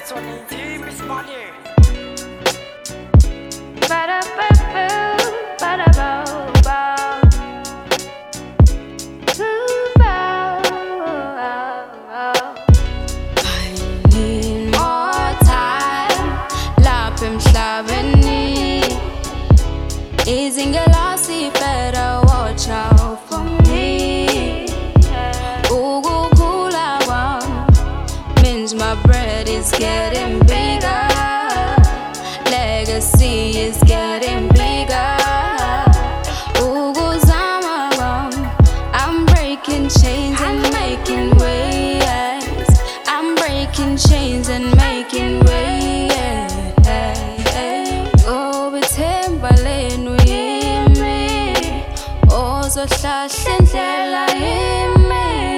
This one is deep, it's money. I need more time. Lap emhlabeni. Izingelosi better watch out for me. Ukukhula kwami means my bread is getting bigger. Legacy is getting bigger. Ukuzama kwami, I'm breaking chains and making waves. I'm breaking chains and making waves. Oh, bethemba lenu yimi, ozohlahla indlela yimi.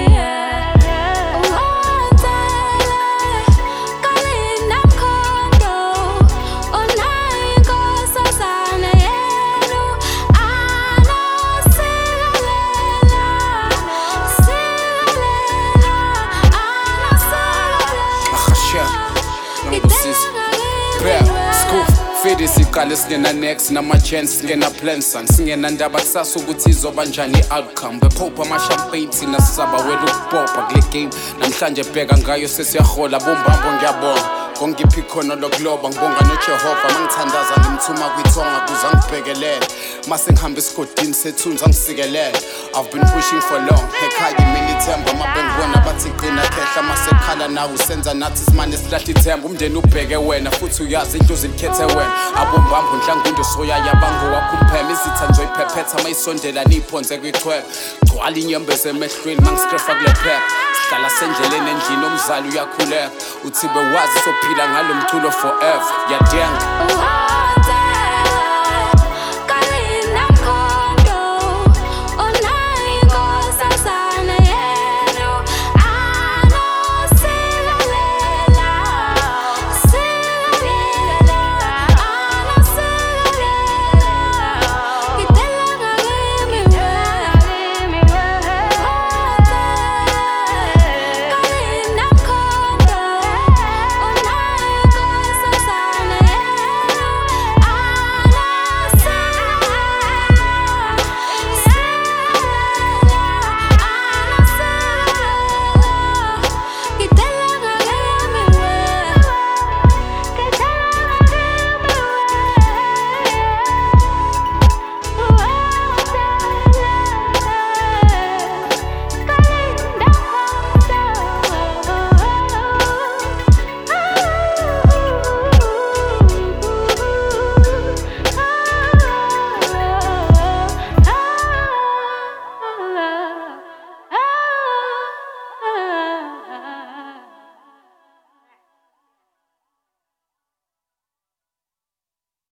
Fede siqale singena next nama-chance singena plans son singena ndaba kusasa ukuthi izoba njani i-outcome bephopa ama-champagne thina sizaba wela ukubhopha kule game namhlanje bheka ngayo sesiyahola bombambo ngiyabonga kongiphi ikhono lokuloba ngibonga noJehova mangithandaza ngimthuma kwithonga kuze angibhekelele mase ngihamba esigodini sethunzi angisikelele I've been pushing for long ekhaya imini ithemba mabengibona bathi qina khehla masekhala nawe usenza nathi isimane silahla ithemba umndeni ubheke wena futhi uyazi indlu zilikhethe wena abombambo nhlangundo soyaya bango wakho umpheme izitha nje iphephetha mayisondela niphonze kwichwele gcwala inyembezi emehlweni mangiskrefa kule phepha sihlala sendleleni endlini omzali uyakhuleka uthibe wazi sophila ngalo mculo forever yadenga